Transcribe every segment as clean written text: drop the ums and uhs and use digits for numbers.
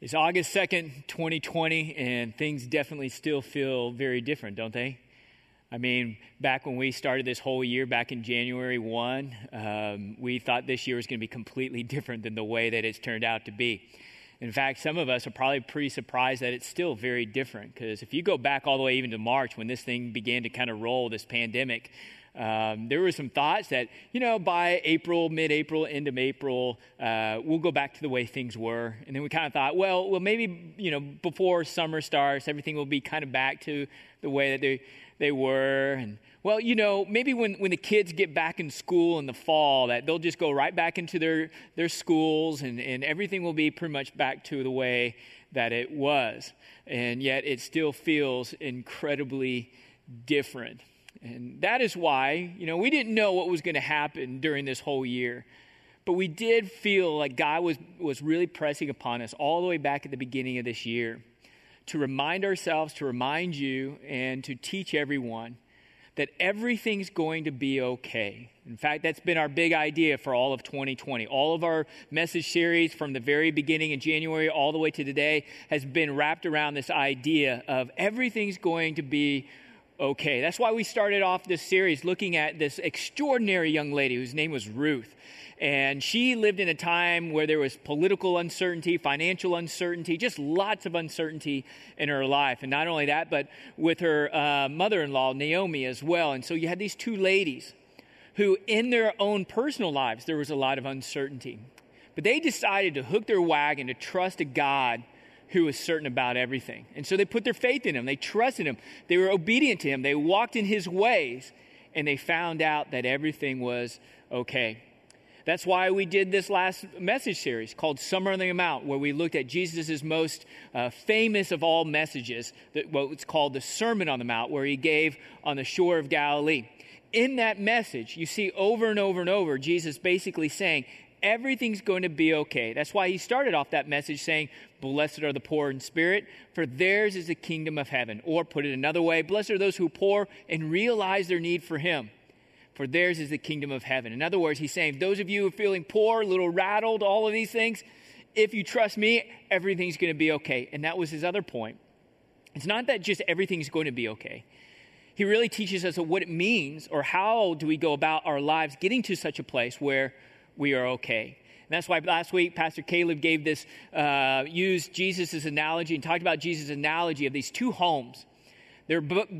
It's August 2nd, 2020, and things definitely still feel very different, don't they? I mean, back when we started this whole year, back in January 1, we thought this year was going to be completely different than the way that it's turned out to be. In fact, some of us are probably pretty surprised that it's still very different, because if you go back all the way even to March, when this thing began to kind of roll, this pandemic, there were some thoughts that, by April, mid-April, end of April, we'll go back to the way things were. And then we kind of thought, well, maybe, before summer starts, everything will be kind of back to the way that they were. And, well, maybe when the kids get back in school in the fall, that they'll just go right back into their schools and everything will be pretty much back to the way that it was. And yet it still feels incredibly different. And that is why, we didn't know what was going to happen during this whole year. But we did feel like God was really pressing upon us all the way back at the beginning of this year to remind ourselves, to remind you, and to teach everyone that everything's going to be okay. In fact, that's been our big idea for all of 2020. All of our message series from the very beginning in January all the way to today has been wrapped around this idea of everything's going to be okay. That's why we started off this series looking at this extraordinary young lady whose name was Ruth. And she lived in a time where there was political uncertainty, financial uncertainty, just lots of uncertainty in her life. And not only that, but with her mother-in-law, Naomi, as well. And so you had these two ladies who, in their own personal lives, there was a lot of uncertainty. But they decided to hook their wagon to trust a God who was certain about everything. And so they put their faith in him. They trusted him. They were obedient to him. They walked in his ways. And they found out that everything was okay. That's why we did this last message series called Summer on the Mount, where we looked at Jesus' most famous of all messages, what's called the Sermon on the Mount, where he gave on the shore of Galilee. In that message, you see over and over and over, Jesus basically saying, everything's going to be okay. That's why he started off that message saying, blessed are the poor in spirit, for theirs is the kingdom of heaven. Or put it another way, blessed are those who are poor and realize their need for him, for theirs is the kingdom of heaven. In other words, he's saying, those of you who are feeling poor, a little rattled, all of these things, if you trust me, everything's going to be okay. And that was his other point. It's not that just everything's going to be okay. He really teaches us what it means, or how do we go about our lives getting to such a place where we are okay. And that's why last week, Pastor Caleb gave this, used Jesus' analogy and talked about Jesus' analogy of these two homes. They're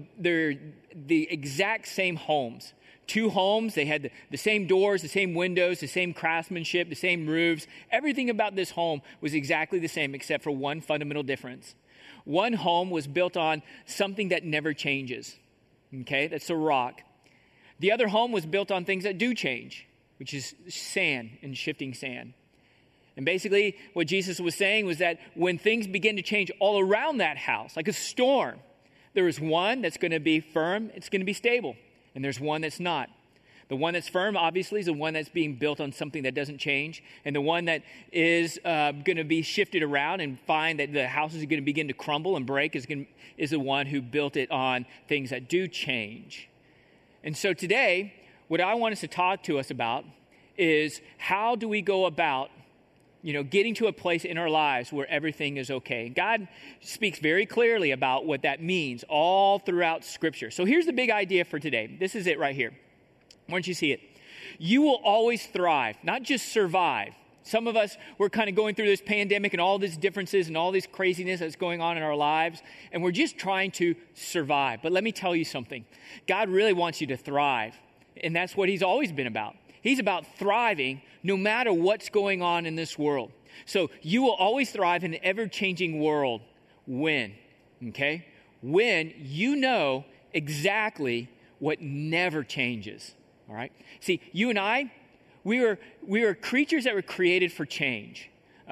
the exact same homes. Two homes, they had the same doors, the same windows, the same craftsmanship, the same roofs. Everything about this home was exactly the same except for one fundamental difference. One home was built on something that never changes. Okay, that's a rock. The other home was built on things that do change, which is sand and shifting sand. And basically what Jesus was saying was that when things begin to change all around that house, like a storm, there is one that's going to be firm, it's going to be stable, and there's one that's not. The one that's firm, obviously, is the one that's being built on something that doesn't change, and the one that is going to be shifted around and find that the house is going to begin to crumble and break is the one who built it on things that do change. And so today, what I want us to talk to us about is how do we go about, getting to a place in our lives where everything is okay. God speaks very clearly about what that means all throughout Scripture. So here's the big idea for today. This is it right here. Why don't you see it? You will always thrive, not just survive. Some of us, we're kind of going through this pandemic and all these differences and all this craziness that's going on in our lives, and we're just trying to survive. But let me tell you something. God really wants you to thrive. And that's what he's always been about. He's about thriving no matter what's going on in this world. So you will always thrive in an ever-changing world when, okay? When you know exactly what never changes, all right? See, you and I, we are creatures that were created for change.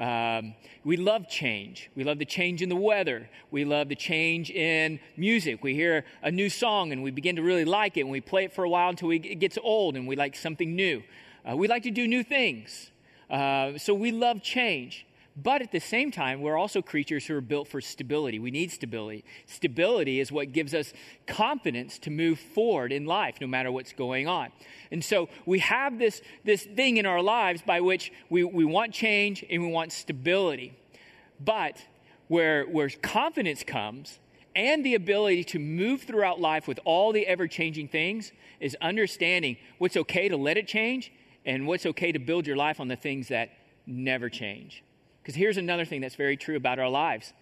We love change. We love the change in the weather. We love the change in music. We hear a new song and we begin to really like it, and we play it for a while until it gets old and we like something new. We like to do new things. So we love change. But at the same time, we're also creatures who are built for stability. We need stability. Stability is what gives us confidence to move forward in life, no matter what's going on. And so we have this thing in our lives by which we want change and we want stability. But where confidence comes and the ability to move throughout life with all the ever-changing things is understanding what's okay to let it change and what's okay to build your life on the things that never change. Because here's another thing that's very true about our lives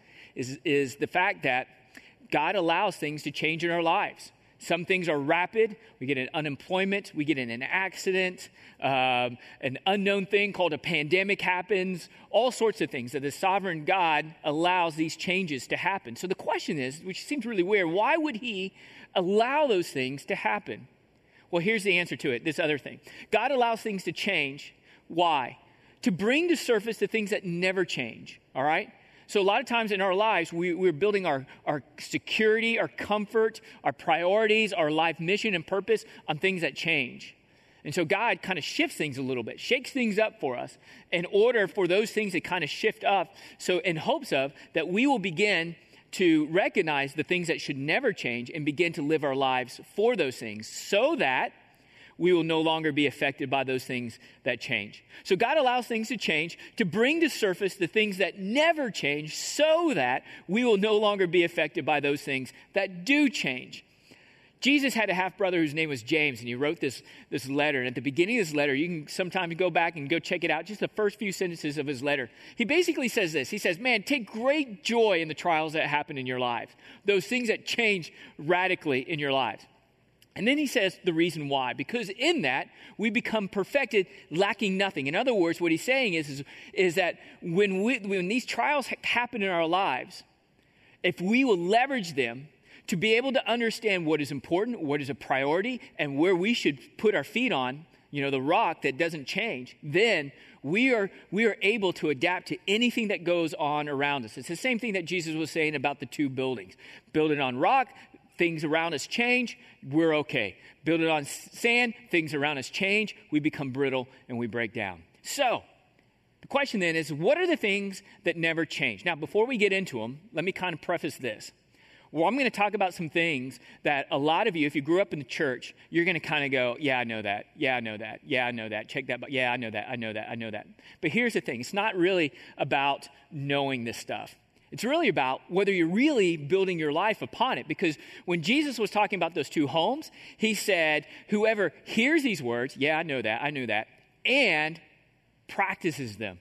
is the fact that God allows things to change in our lives. Some things are rapid. We get an unemployment. We get in an accident. An unknown thing called a pandemic happens. All sorts of things that the sovereign God allows these changes to happen. So the question is, which seems really weird, why would he allow those things to happen? Well, here's the answer to it, this other thing. God allows things to change. Why? To bring to surface the things that never change, all right? So a lot of times in our lives, we're building our security, our comfort, our priorities, our life mission and purpose on things that change. And so God kind of shifts things a little bit, shakes things up for us in order for those things to kind of shift up. So in hopes of that we will begin to recognize the things that should never change and begin to live our lives for those things so that we will no longer be affected by those things that change. So God allows things to change to bring to surface the things that never change so that we will no longer be affected by those things that do change. Jesus had a half-brother whose name was James, and he wrote this letter. And at the beginning of this letter, you can sometimes go back and go check it out, just the first few sentences of his letter. He basically says this. He says, man, take great joy in the trials that happen in your life, those things that change radically in your lives. And then he says the reason why, because in that we become perfected, lacking nothing. In other words, what he's saying is that when these trials happen in our lives, if we will leverage them to be able to understand what is important, what is a priority, and where we should put our feet on, the rock that doesn't change, then we are able to adapt to anything that goes on around us. It's the same thing that Jesus was saying about the two buildings. Build it on rock, things around us change, we're okay. Build it on sand, things around us change, we become brittle and we break down. So, the question then is, what are the things that never change? Now, before we get into them, let me kind of preface this. Well, I'm going to talk about some things that a lot of you, if you grew up in the church, you're going to kind of go, yeah, I know that. Yeah, I know that. Yeah, I know that. Check that. Yeah, I know that. I know that. I know that. But here's the thing. It's not really about knowing this stuff. It's really about whether you're really building your life upon it. Because when Jesus was talking about those two homes, he said, whoever hears these words, yeah, I know that, and practices them,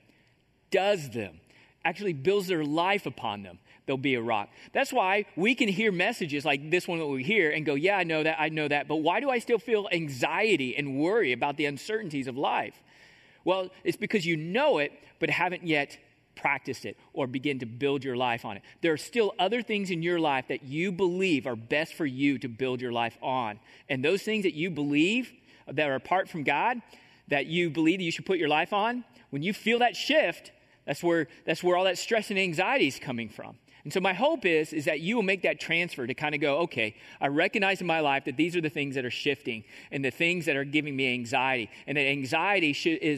does them, actually builds their life upon them, they'll be a rock. That's why we can hear messages like this one that we hear and go, yeah, I know that. But why do I still feel anxiety and worry about the uncertainties of life? Well, it's because you know it, but haven't yet practice it or begin to build your life on it. There are still other things in your life that you believe are best for you to build your life on. And those things that you believe that are apart from God, that you believe that you should put your life on, when you feel that shift, that's where all that stress and anxiety is coming from. And so my hope is that you will make that transfer to kind of go, okay, I recognize in my life that these are the things that are shifting and the things that are giving me anxiety. And that anxiety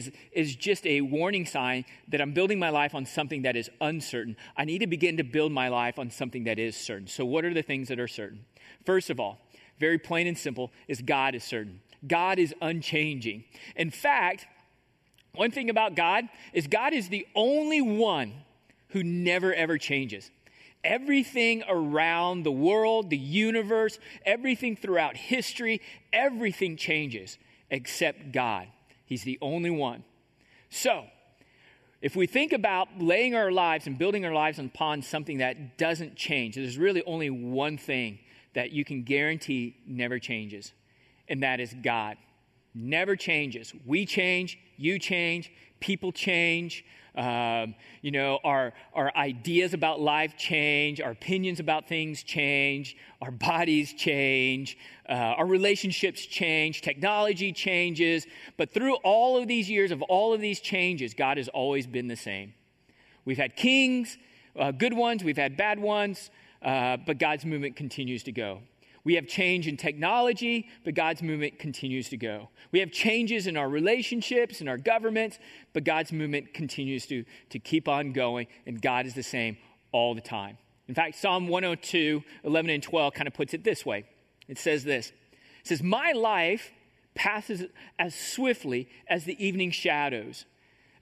is just a warning sign that I'm building my life on something that is uncertain. I need to begin to build my life on something that is certain. So what are the things that are certain? First of all, very plain and simple, is God is certain. God is unchanging. In fact, one thing about God is the only one who never, ever changes. Everything around the world, the universe, everything throughout history, everything changes except God. He's the only one. So, if we think about laying our lives and building our lives upon something that doesn't change, there's really only one thing that you can guarantee never changes, and that is God. Never changes. We change, you change, people change. Our ideas about life change, our opinions about things change, our bodies change, our relationships change, technology changes. But through all of these years of all of these changes, God has always been the same. We've had kings, good ones, we've had bad ones, but God's movement continues to go. We have change in technology, but God's movement continues to go. We have changes in our relationships, in our governments, but God's movement continues to keep on going, and God is the same all the time. In fact, Psalm 102, 11 and 12 kind of puts it this way. It says this. It says, my life passes as swiftly as the evening shadows.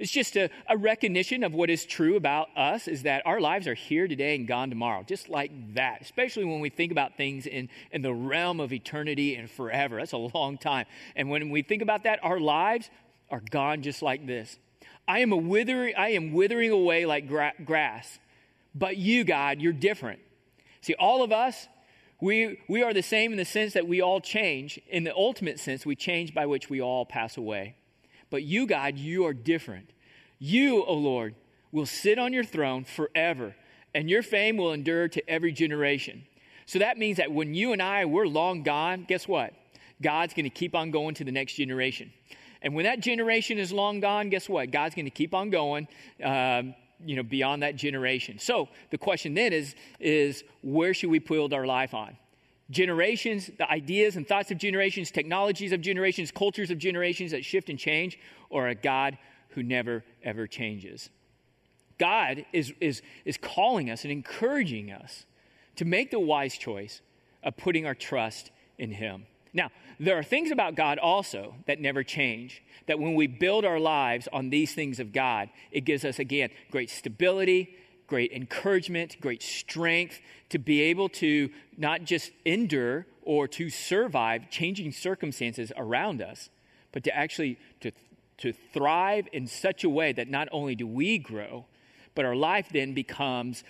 It's just a recognition of what is true about us, is that our lives are here today and gone tomorrow, just like that, especially when we think about things in the realm of eternity and forever. That's a long time. And when we think about that, our lives are gone just like this. I am withering away like grass, but you, God, you're different. See, all of us, we are the same in the sense that we all change. In the ultimate sense, we change by which we all pass away. But you, God, you are different. You, O Lord, will sit on your throne forever, and your fame will endure to every generation. So that means that when you and I, we're long gone, guess what? God's going to keep on going to the next generation. And when that generation is long gone, guess what? God's going to keep on going, beyond that generation. So the question then is where should we build our life on? Generations, the ideas and thoughts of generations, technologies of generations, cultures of generations that shift and change, or a God who never, ever changes? God is calling us and encouraging us to make the wise choice of putting our trust in him. Now, there are things about God also that never change, that when we build our lives on these things of God, it gives us, again, great stability, great encouragement, great strength to be able to not just endure or to survive changing circumstances around us, but to actually to thrive in such a way that not only do we grow, but our life then becomes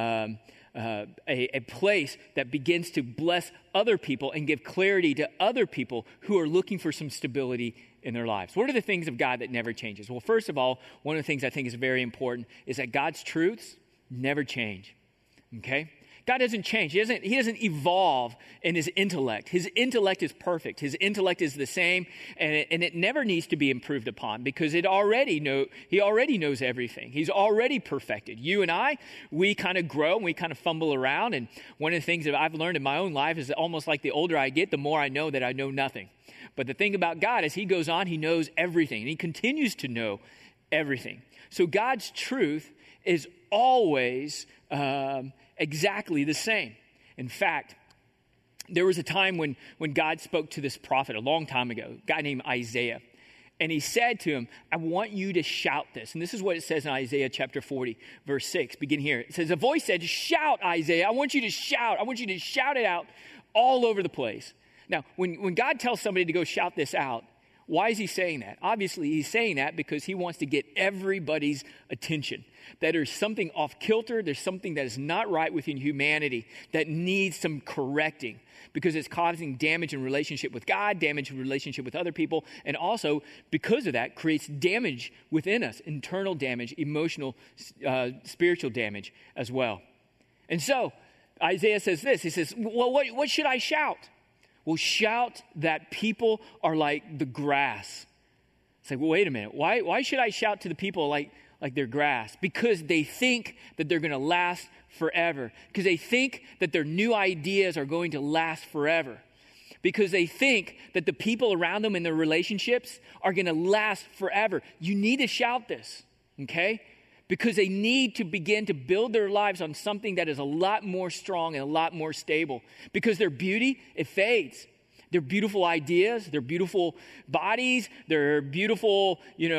a place that begins to bless other people and give clarity to other people who are looking for some stability in their lives. What are the things of God that never changes? Well, first of all, one of the things I think is very important is that God's truths never change, okay? God doesn't change. He doesn't evolve in his intellect. His intellect is perfect. His intellect is the same, and it never needs to be improved upon because he already knows everything. He's already perfected. You and I, we kind of grow and we kind of fumble around, and one of the things that I've learned in my own life is that almost like the older I get, the more I know that I know nothing. But the thing about God is he goes on, he knows everything, and he continues to know everything. So God's truth is always exactly the same. In fact, there was a time when God spoke to this prophet a long time ago, a guy named Isaiah. And he said to him, I want you to shout this. And this is what it says in Isaiah chapter 40, verse 6. Begin here. It says, a voice said, shout, Isaiah. I want you to shout. I want you to shout it out all over the place. Now, when God tells somebody to go shout this out, why is he saying that? Obviously, he's saying that because he wants to get everybody's attention. That there's something off kilter, there's something that is not right within humanity that needs some correcting because it's causing damage in relationship with God, damage in relationship with other people, and also because of that creates damage within us, internal damage, emotional, spiritual damage as well. And so Isaiah says this, he says, well, what should I shout? Well, shout that people are like the grass. It's like, well, wait a minute. Why should I shout to the people like they're grass? Because they think that they're going to last forever. Because they think that their new ideas are going to last forever. Because they think that the people around them in their relationships are going to last forever. You need to shout this, okay? Because they need to begin to build their lives on something that is a lot more strong and a lot more stable. Because their beauty, it fades. Their beautiful ideas, their beautiful bodies, their beautiful,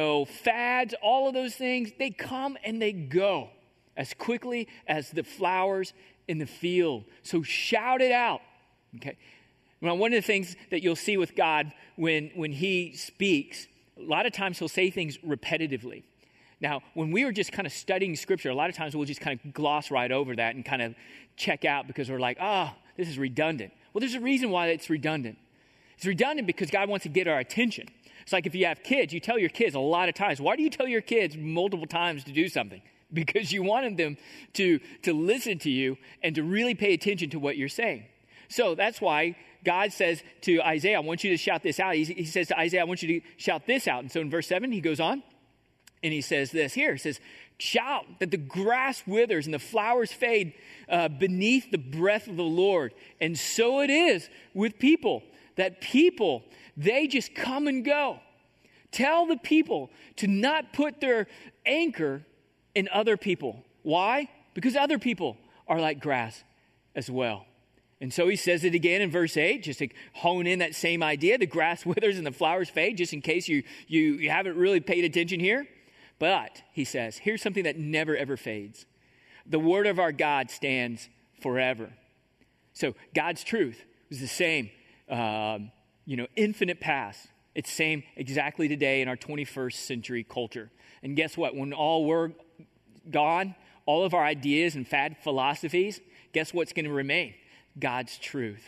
fads, all of those things, they come and they go as quickly as the flowers in the field. So shout it out, okay? Now, one of the things that you'll see with God when he speaks, a lot of times he'll say things repetitively. Now, when we were just kind of studying Scripture, a lot of times we'll just kind of gloss right over that and kind of check out because we're like, this is redundant. Well, there's a reason why it's redundant. It's redundant because God wants to get our attention. It's like if you have kids, you tell your kids a lot of times. Why do you tell your kids multiple times to do something? Because you wanted them to listen to you and to really pay attention to what you're saying. So that's why God says to Isaiah, I want you to shout this out. He says to Isaiah, I want you to shout this out. And so in verse 7, he goes on. And he says this here. He says, shout that the grass withers and the flowers fade beneath the breath of the Lord. And so it is with people, that people, they just come and go. Tell the people to not put their anchor in other people. Why? Because other people are like grass as well. And so he says it again in verse 8, just to hone in that same idea. The grass withers and the flowers fade, just in case you haven't really paid attention here. But, he says, here's something that never, ever fades. The word of our God stands forever. So God's truth was the same, infinite past. It's same exactly today in our 21st century culture. And guess what? When all we're gone, all of our ideas and fad philosophies, guess what's going to remain? God's truth.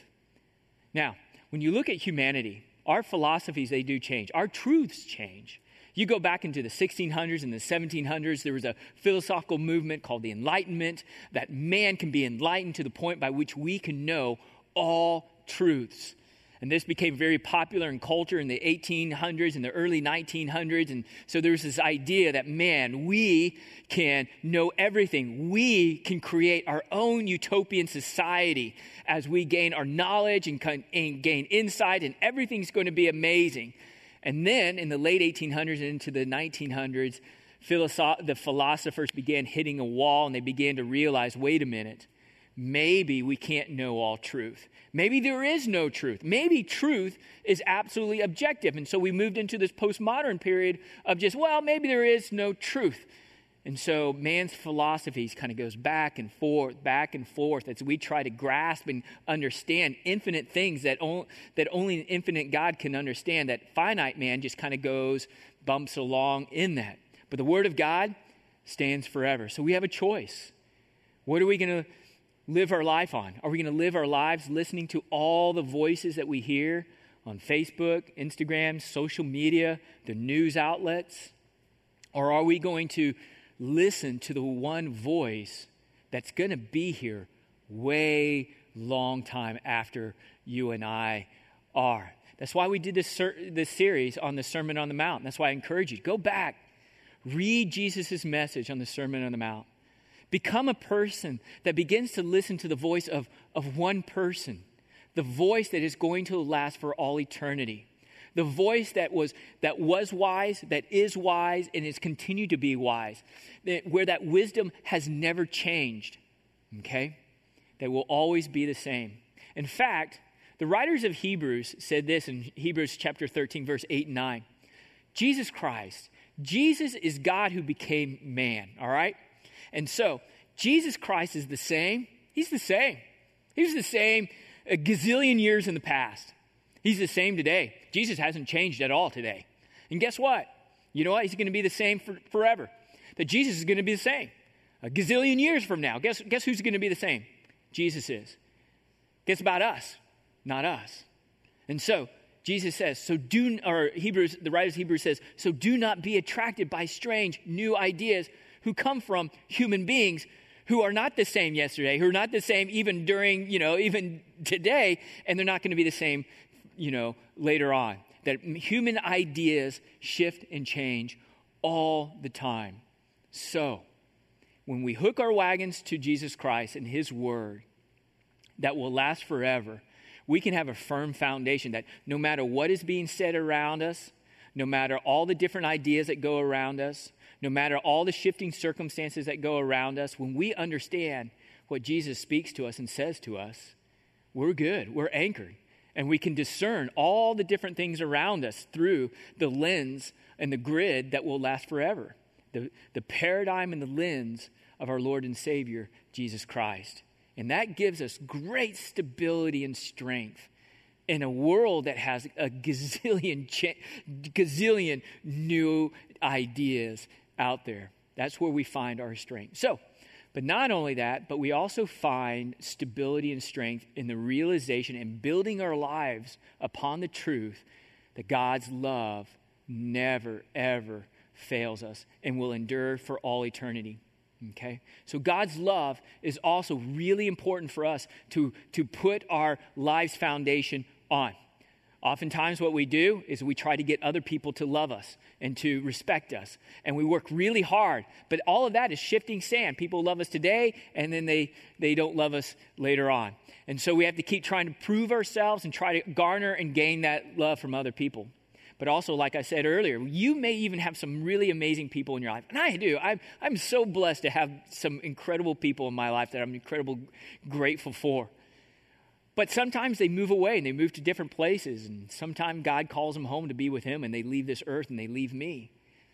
Now, when you look at humanity, our philosophies, they do change. Our truths change. You go back into the 1600s and the 1700s, there was a philosophical movement called the Enlightenment, that man can be enlightened to the point by which we can know all truths. And this became very popular in culture in the 1800s and the early 1900s. And so there's this idea that, man, we can know everything. We can create our own utopian society as we gain our knowledge and gain insight, and everything's going to be amazing. And then in the late 1800s and into the 1900s, the philosophers began hitting a wall, and they began to realize, wait a minute, maybe we can't know all truth. Maybe there is no truth. Maybe truth is absolutely objective. And so we moved into this postmodern period of just, maybe there is no truth. And so man's philosophies kind of goes back and forth as we try to grasp and understand infinite things that only an infinite God can understand, that finite man just kind of bumps along in that. But the word of God stands forever. So we have a choice. What are we going to live our life on? Are we going to live our lives listening to all the voices that we hear on Facebook, Instagram, social media, the news outlets? Or are we going to listen to the one voice that's going to be here way long time after you and I are? That's why we did this series on the Sermon on the Mount. That's why I encourage you, go back, read Jesus' message on the Sermon on the Mount. Become a person that begins to listen to the voice of one person, the voice that is going to last for all eternity, the voice that was wise, that is wise, and is continued to be wise, where that wisdom has never changed, okay? That will always be the same. In fact, the writers of Hebrews said this in Hebrews chapter 13, verse 8 and 9. Jesus Christ, Jesus is God who became man, all right? And so, Jesus Christ is the same. He's the same. He was the same a gazillion years in the past. He's the same today. Jesus hasn't changed at all today. And guess what? You know what? He's going to be the same forever. That Jesus is going to be the same. A gazillion years from now, guess who's going to be the same? Jesus is. Guess about us, not us. And so, Jesus says, the writer of Hebrews says, so do not be attracted by strange new ideas who come from human beings who are not the same yesterday, who are not the same even during, even today, and they're not going to be the same, later on. That human ideas shift and change all the time. So, when we hook our wagons to Jesus Christ and His Word that will last forever, we can have a firm foundation that no matter what is being said around us, no matter all the different ideas that go around us, no matter all the shifting circumstances that go around us, when we understand what Jesus speaks to us and says to us, we're good, we're anchored. And we can discern all the different things around us through the lens and the grid that will last forever. The paradigm and the lens of our Lord and Savior, Jesus Christ. And that gives us great stability and strength in a world that has a gazillion new ideas out there. That's where we find our strength. So, but not only that, but we also find stability and strength in the realization and building our lives upon the truth that God's love never, ever fails us and will endure for all eternity. Okay? So God's love is also really important for us to put our life's foundation on. Oftentimes what we do is we try to get other people to love us and to respect us. And we work really hard. But all of that is shifting sand. People love us today, and then they don't love us later on. And so we have to keep trying to prove ourselves and try to garner and gain that love from other people. But also, like I said earlier, you may even have some really amazing people in your life. And I do. I'm so blessed to have some incredible people in my life that I'm incredibly grateful for. But sometimes they move away and they move to different places. And sometimes God calls them home to be with Him, and they leave this earth and they leave me.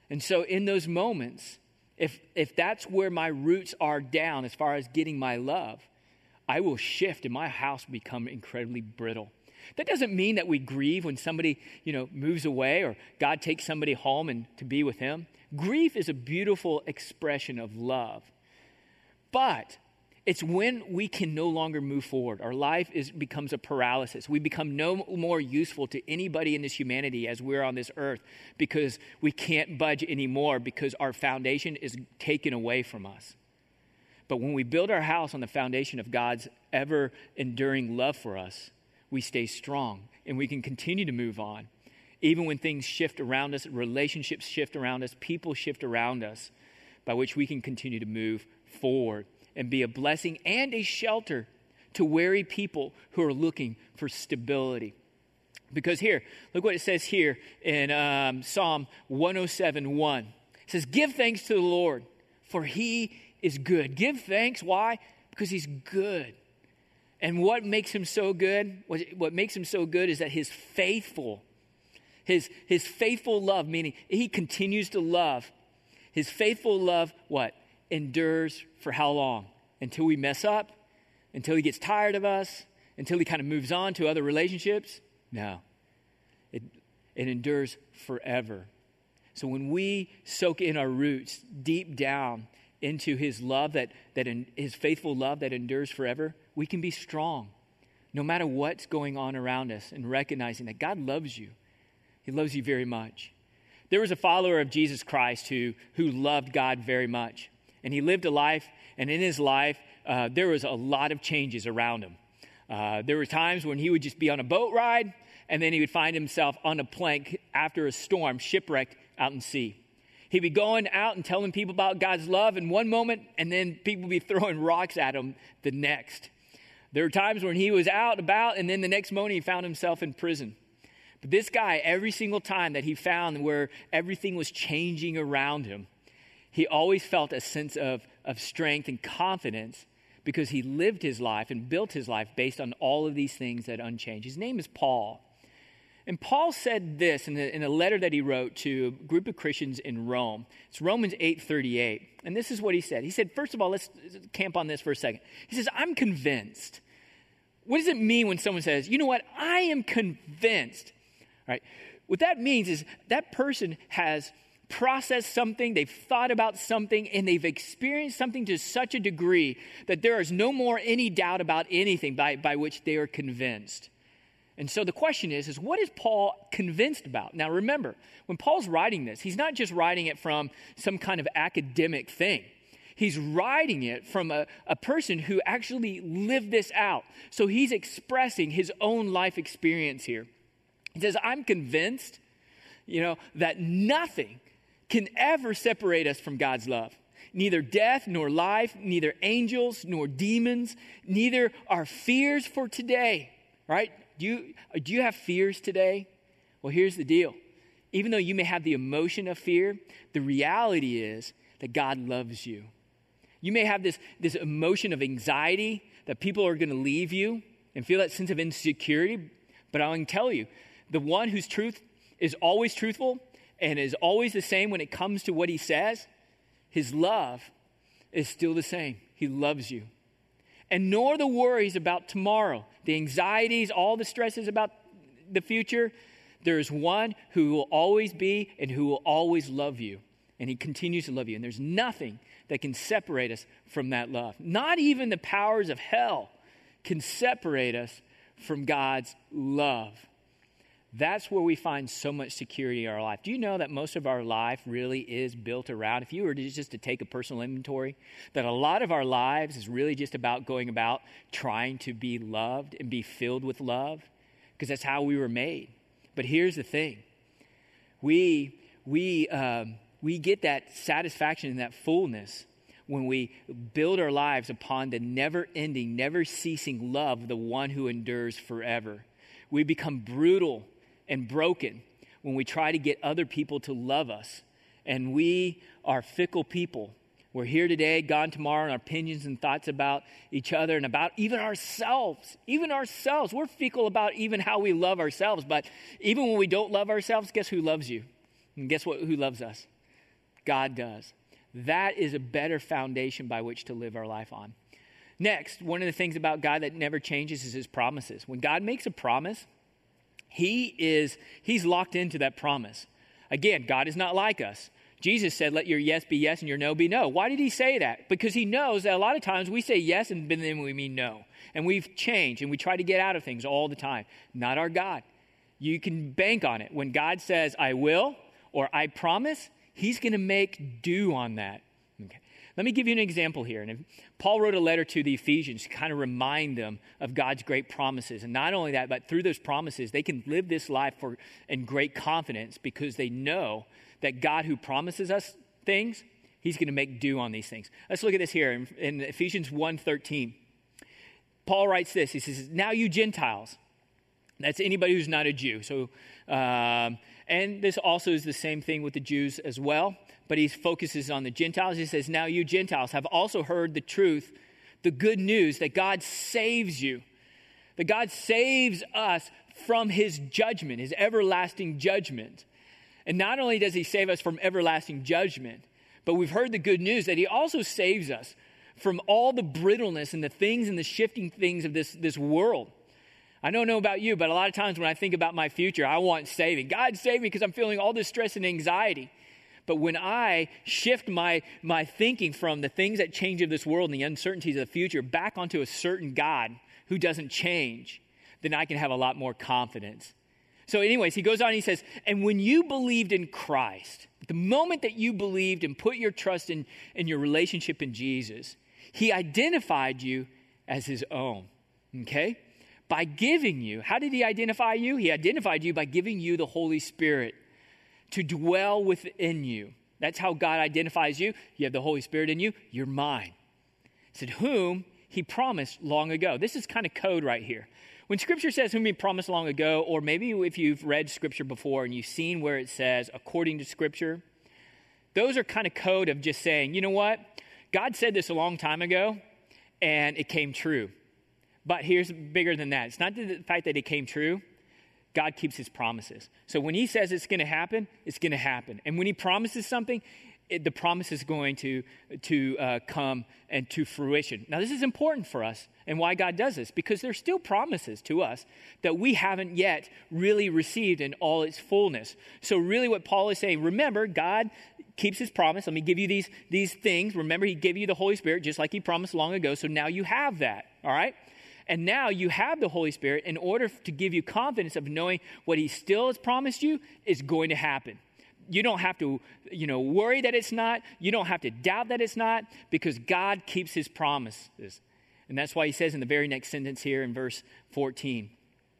And so in those moments, if that's where my roots are down as far as getting my love, I will shift and my house will become incredibly brittle. That doesn't mean that we grieve when somebody, moves away or God takes somebody home and to be with him. Grief is a beautiful expression of love. But it's when we can no longer move forward. Our life becomes a paralysis. We become no more useful to anybody in this humanity as we're on this earth because we can't budge anymore because our foundation is taken away from us. But when we build our house on the foundation of God's ever-enduring love for us, we stay strong and we can continue to move on. Even when things shift around us, relationships shift around us, people shift around us, by which we can continue to move forward and be a blessing and a shelter to weary people who are looking for stability. Because here, look what it says here in Psalm 107:1. It says, give thanks to the Lord, for he is good. Give thanks. Why? Because he's good. And what makes him so good? What makes him so good is that his faithful love, meaning he continues to love. His faithful love, what? Endures for how long? Until we mess up? Until he gets tired of us? Until he kind of moves on to other relationships? No. It endures forever. So when we soak in our roots deep down into his love, his faithful love that endures forever, we can be strong no matter what's going on around us and recognizing that God loves you. He loves you very much. There was a follower of Jesus Christ who loved God very much. And he lived a life, and in his life, there was a lot of changes around him. There were times when he would just be on a boat ride, and then he would find himself on a plank after a storm, shipwrecked out in sea. He'd be going out and telling people about God's love in one moment, and then people would be throwing rocks at him the next. There were times when he was out about, and then the next morning he found himself in prison. But this guy, every single time that he found where everything was changing around him, he always felt a sense of strength and confidence because he lived his life and built his life based on all of these things that unchanged. His name is Paul. And Paul said this in a letter that he wrote to a group of Christians in Rome. It's Romans 8:38. And this is what he said. He said, first of all, let's camp on this for a second. He says, I'm convinced. What does it mean when someone says, you know what, I am convinced? Right? What that means is that person has processed something, they've thought about something, and they've experienced something to such a degree that there is no more any doubt about anything by which they are convinced. And so the question is what is Paul convinced about? Now remember, when Paul's writing this, he's not just writing it from some kind of academic thing. He's writing it from a person who actually lived this out. So he's expressing his own life experience here. He says, I'm convinced, that nothing can ever separate us from God's love. Neither death nor life, neither angels nor demons, neither our fears for today, right? Do you have fears today? Well, here's the deal. Even though you may have the emotion of fear, the reality is that God loves you. You may have this emotion of anxiety that people are going to leave you and feel that sense of insecurity, but I can tell you, the one whose truth is always truthful and is always the same when it comes to what he says, his love is still the same. He loves you. And nor the worries about tomorrow, the anxieties, all the stresses about the future. There is one who will always be and who will always love you. And he continues to love you. And there's nothing that can separate us from that love. Not even the powers of hell can separate us from God's love. That's where we find so much security in our life. Do you know that most of our life really is built around, if you were just to take a personal inventory, that a lot of our lives is really just about going about trying to be loved and be filled with love? Because that's how we were made. But here's the thing. We get that satisfaction and that fullness when we build our lives upon the never-ending, never-ceasing love of the one who endures forever. We become brutal and broken when we try to get other people to love us. And we are fickle people. We're here today, gone tomorrow, and our opinions and thoughts about each other and about even ourselves. Even ourselves. We're fickle about even how we love ourselves. But even when we don't love ourselves, guess who loves you? And guess who loves us? God does. That is a better foundation by which to live our life on. Next, one of the things about God that never changes is his promises. When God makes a promise, he's locked into that promise. Again, God is not like us. Jesus said, let your yes be yes and your no be no. Why did he say that? Because he knows that a lot of times we say yes and then we mean no. And we've changed and we try to get out of things all the time. Not our God. You can bank on it. When God says, I will, or I promise, he's going to make do on that. Okay. Let me give you an example here. And Paul wrote a letter to the Ephesians to kind of remind them of God's great promises. And not only that, but through those promises, they can live this life in great confidence because they know that God who promises us things, he's going to make do on these things. Let's look at this here in Ephesians 1:13. Paul writes this. He says, now you Gentiles. That's anybody who's not a Jew. So, and this also is the same thing with the Jews as well. But he focuses on the Gentiles. He says, now you Gentiles have also heard the truth, the good news that God saves you. That God saves us from his judgment, his everlasting judgment. And not only does he save us from everlasting judgment, but we've heard the good news that he also saves us from all the brittleness and the things and the shifting things of this world. I don't know about you, but a lot of times when I think about my future, I want saving. God save me because I'm feeling all this stress and anxiety. But when I shift my thinking from the things that change of this world and the uncertainties of the future back onto a certain God who doesn't change, then I can have a lot more confidence. So anyways, he goes on and he says, and when you believed in Christ, the moment that you believed and put your trust in your relationship in Jesus, he identified you as his own, okay? By giving you, how did he identify you? He identified you by giving you the Holy Spirit to dwell within you. That's how God identifies you. You have the Holy Spirit in you, you're mine. He said, whom he promised long ago. This is kind of code right here. When Scripture says whom he promised long ago, or maybe if you've read Scripture before and you've seen where it says according to Scripture, those are kind of code of just saying, you know what? God said this a long time ago, and it came true. But here's bigger than that. It's not the fact that it came true. God keeps his promises. So when he says it's going to happen, it's going to happen. And when he promises something, the promise is going to come and to fruition. Now, this is important for us and why God does this, because there's still promises to us that we haven't yet really received in all its fullness. So really what Paul is saying, remember, God keeps his promise. Let me give you these things. Remember, he gave you the Holy Spirit just like he promised long ago. So now you have that, all right? And now you have the Holy Spirit in order to give you confidence of knowing what he still has promised you is going to happen. You don't have to, worry that it's not. You don't have to doubt that it's not, because God keeps his promises. And that's why he says in the very next sentence here in verse 14.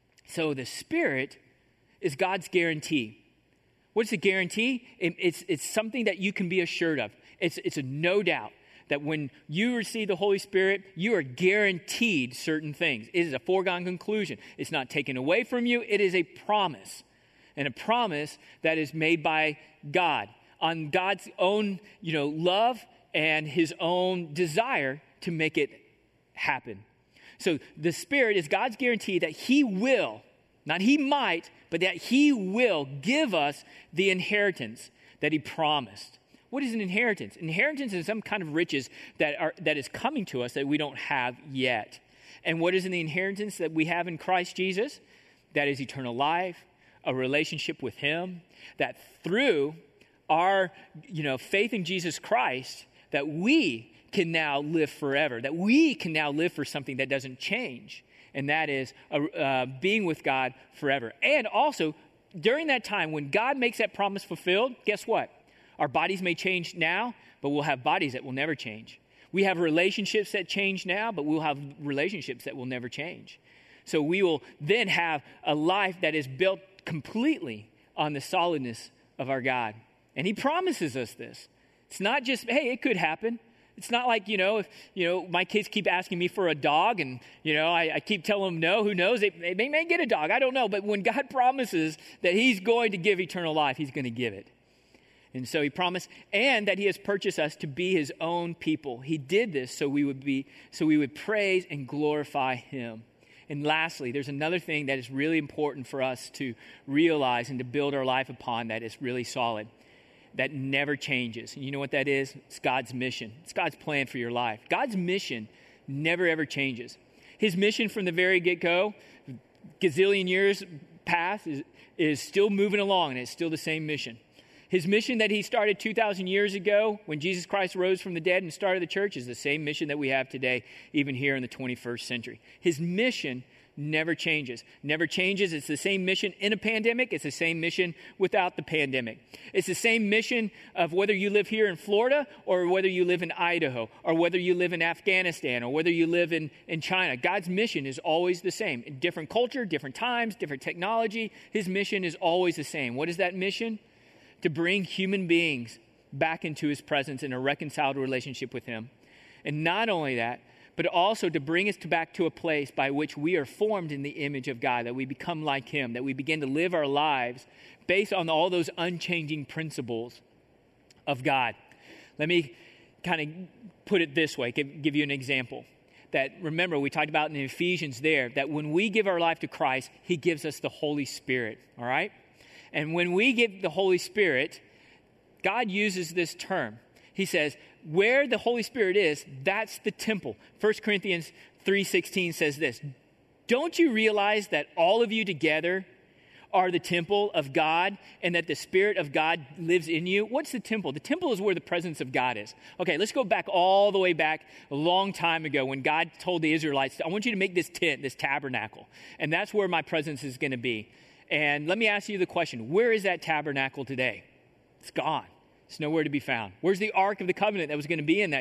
So the Spirit is God's guarantee. What's the guarantee? It's something that you can be assured of. It's a no doubt that when you receive the Holy Spirit, you are guaranteed certain things. It is a foregone conclusion. It's not taken away from you. It is a promise. And a promise that is made by God on God's own, love and his own desire to make it happen. So the Spirit is God's guarantee that he will, not he might, but that he will give us the inheritance that he promised. What is an inheritance? Inheritance is some kind of riches that is coming to us that we don't have yet. And what is the inheritance that we have in Christ Jesus? That is eternal life, a relationship with him, that through our, faith in Jesus Christ, that we can now live forever, that we can now live for something that doesn't change, and that is being with God forever. And also, during that time, when God makes that promise fulfilled, guess what? Our bodies may change now, but we'll have bodies that will never change. We have relationships that change now, but we'll have relationships that will never change. So we will then have a life that is built completely on the solidness of our God. And he promises us this. It's not just, hey, it could happen. It's not like, if, my kids keep asking me for a dog and, I keep telling them no, who knows? They may get a dog. I don't know. But when God promises that he's going to give eternal life, he's going to give it. And so he promised, and that he has purchased us to be his own people. He did this so we would praise and glorify him. And lastly, there's another thing that is really important for us to realize and to build our life upon that is really solid. that never changes. And you know what that is? It's God's mission. It's God's plan for your life. God's mission never, ever changes. His mission from the very get-go, gazillion years past, is still moving along, and it's still the same mission. His mission that he started 2,000 years ago when Jesus Christ rose from the dead and started the church is the same mission that we have today, even here in the 21st century. His mission never changes. Never changes. It's the same mission in a pandemic. It's the same mission without the pandemic. It's the same mission of whether you live here in Florida or whether you live in Idaho or whether you live in Afghanistan or whether you live in China. God's mission is always the same. In different culture, different times, different technology, his mission is always the same. What is that mission? To bring human beings back into his presence in a reconciled relationship with him. And not only that, but also to bring us back to a place by which we are formed in the image of God, that we become like him, that we begin to live our lives based on all those unchanging principles of God. Let me kind of put it this way, give you an example. That, remember, we talked about in Ephesians there, that when we give our life to Christ, he gives us the Holy Spirit, all right? And when we give the Holy Spirit, God uses this term. He says, where the Holy Spirit is, that's the temple. 1 Corinthians 3:16 says this, don't you realize that all of you together are the temple of God and that the Spirit of God lives in you? What's the temple? The temple is where the presence of God is. Okay, let's go back all the way back a long time ago when God told the Israelites, I want you to make this tent, this tabernacle, and that's where my presence is going to be. And let me ask you the question, where is that tabernacle today? It's gone. It's nowhere to be found. Where's the Ark of the Covenant that was going to be in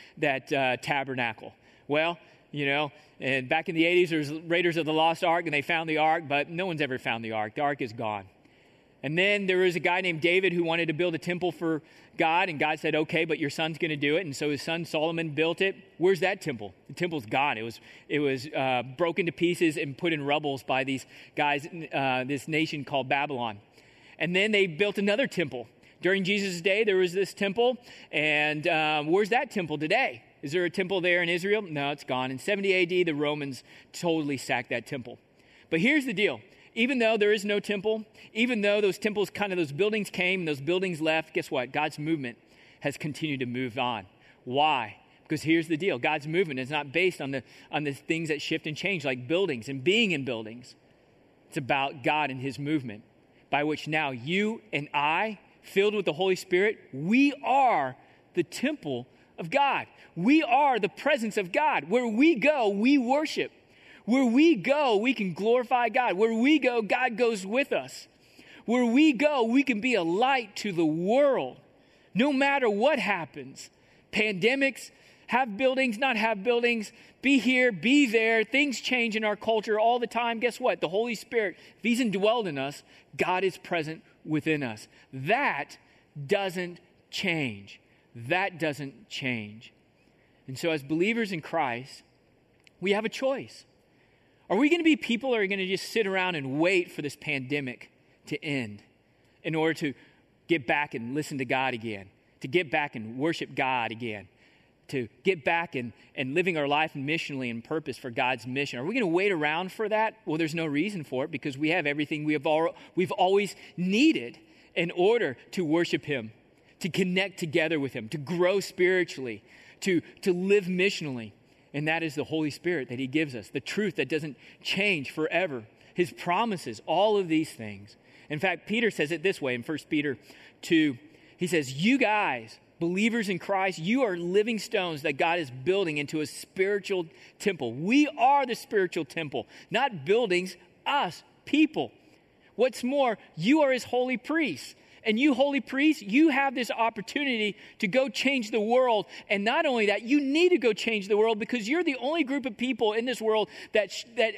that tabernacle? Well, you know, and back in the 80s, there was Raiders of the Lost Ark, and they found the Ark, but no one's ever found the Ark. The Ark is gone. And then there was a guy named David who wanted to build a temple for God, and God said, okay, but your son's going to do it. And so his son Solomon built it. Where's that temple? The temple's gone. It was broken to pieces and put in rubbles by these guys, this nation called Babylon. And then they built another temple. During Jesus' day, there was this temple, and where's that temple today? Is there a temple there in Israel? No, it's gone. In 70 AD, the Romans totally sacked that temple. But here's the deal. Even though there is no temple, even though those temples, those buildings came and those buildings left, guess what? God's movement has continued to move on. Why? Because here's the deal. God's movement is not based on the things that shift and change, like buildings and being in buildings. It's about God and his movement, by which now you and I, filled with the Holy Spirit, we are the temple of God. We are the presence of God. Where we go, we worship. Where we go, we can glorify God. Where we go, God goes with us. Where we go, we can be a light to the world. No matter what happens. Pandemics, have buildings, not have buildings, be here, be there. Things change in our culture all the time. Guess what? The Holy Spirit, if he's indwelled in us, God is present within us. That doesn't change. That doesn't change. And so as believers in Christ, we have a choice. Are we going to be people that are going to just sit around and wait for this pandemic to end in order to get back and listen to God again, to get back and worship God again, to get back and living our life missionally and purpose for God's mission? Are we going to wait around for that? Well, there's no reason for it because we have everything we've always needed in order to worship him, to connect together with him, to grow spiritually, to live missionally. And that is the Holy Spirit that he gives us, the truth that doesn't change forever, his promises, all of these things. In fact, Peter says it this way in 1 Peter 2. He says, you guys, believers in Christ, you are living stones that God is building into a spiritual temple. We are the spiritual temple, not buildings, us, people. What's more, you are his holy priests. And you holy priests, you have this opportunity to go change the world. And not only that, you need to go change the world because you're the only group of people in this world that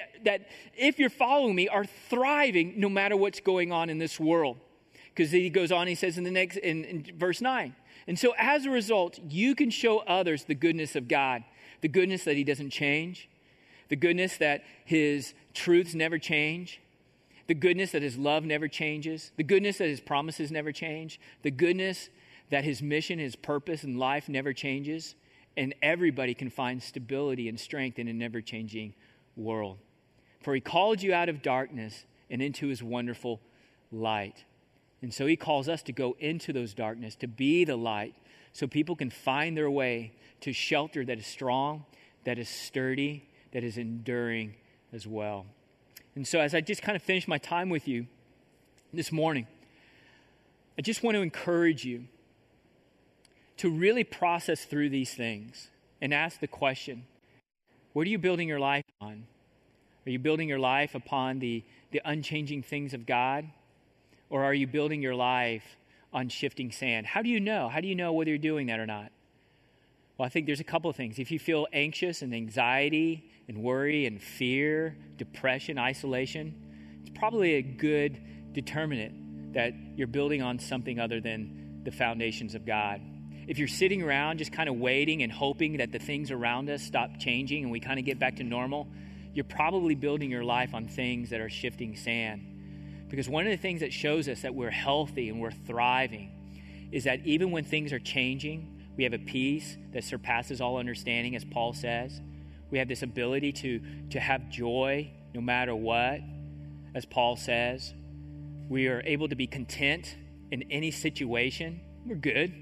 if you're following me, are thriving no matter what's going on in this world. Because he goes on, he says in verse 9. And so as a result, you can show others the goodness of God, the goodness that he doesn't change, the goodness that his truths never change, the goodness that his love never changes, the goodness that his promises never change, the goodness that his mission, his purpose in life never changes, and everybody can find stability and strength in a never-changing world. For he called you out of darkness and into his wonderful light. And so he calls us to go into those darkness, to be the light, so people can find their way to shelter that is strong, that is sturdy, that is enduring as well. And so as I just kind of finish my time with you this morning, I just want to encourage you to really process through these things and ask the question, what are you building your life on? Are you building your life upon the unchanging things of God? Or are you building your life on shifting sand? How do you know? How do you know whether you're doing that or not? Well, I think there's a couple of things. If you feel anxious and anxiety and worry and fear, depression, isolation, it's probably a good determinant that you're building on something other than the foundations of God. If you're sitting around just kind of waiting and hoping that the things around us stop changing and we kind of get back to normal, you're probably building your life on things that are shifting sand. Because one of the things that shows us that we're healthy and we're thriving is that even when things are changing, we have a peace that surpasses all understanding, as Paul says. We have this ability to have joy no matter what, as Paul says. We are able to be content in any situation. We're good.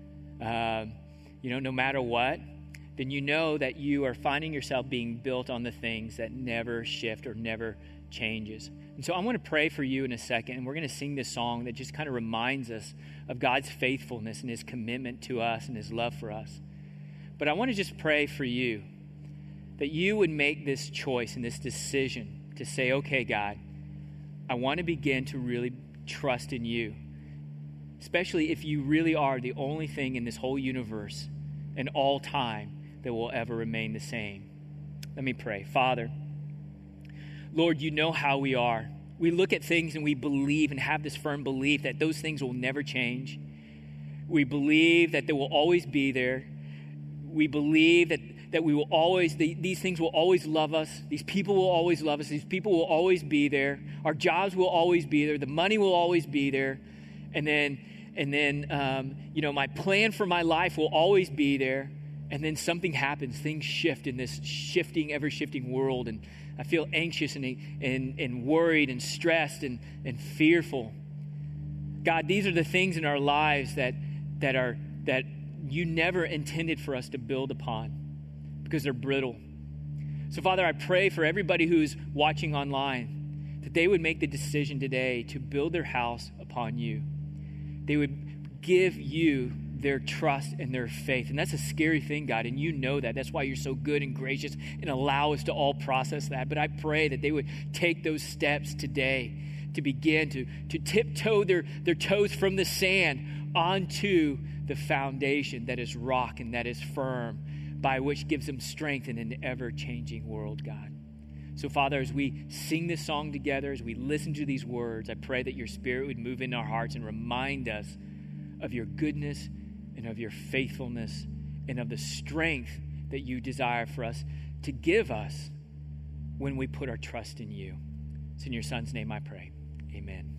No matter what, then you know that you are finding yourself being built on the things that never shift or never changes. And so I want to pray for you in a second, and we're going to sing this song that just kind of reminds us of God's faithfulness and his commitment to us and his love for us. But I want to just pray for you that you would make this choice and this decision to say, okay, God, I want to begin to really trust in you, especially if you really are the only thing in this whole universe and all time that will ever remain the same. Let me pray. Father, Lord, you know how we are. We look at things and we believe and have this firm belief that those things will never change. We believe that they will always be there. We believe that we will always, these things will always love us. These people will always love us. These people will always be there. Our jobs will always be there. The money will always be there. And then, my plan for my life will always be there. And then something happens. Things shift in this ever-shifting world. And I feel anxious and worried and stressed and fearful. God, these are the things in our lives that you never intended for us to build upon because they're brittle. So, Father, I pray for everybody who's watching online that they would make the decision today to build their house upon you. They would give you their trust and their faith. And that's a scary thing, God, and you know that. That's why you're so good and gracious and allow us to all process that. But I pray that they would take those steps today to begin to tiptoe their toes from the sand onto the foundation that is rock and that is firm, by which gives them strength in an ever-changing world, God. So, Father, as we sing this song together, as we listen to these words, I pray that your Spirit would move in our hearts and remind us of your goodness and of your faithfulness and of the strength that you desire for us to give us when we put our trust in you. It's in your Son's name I pray. Amen.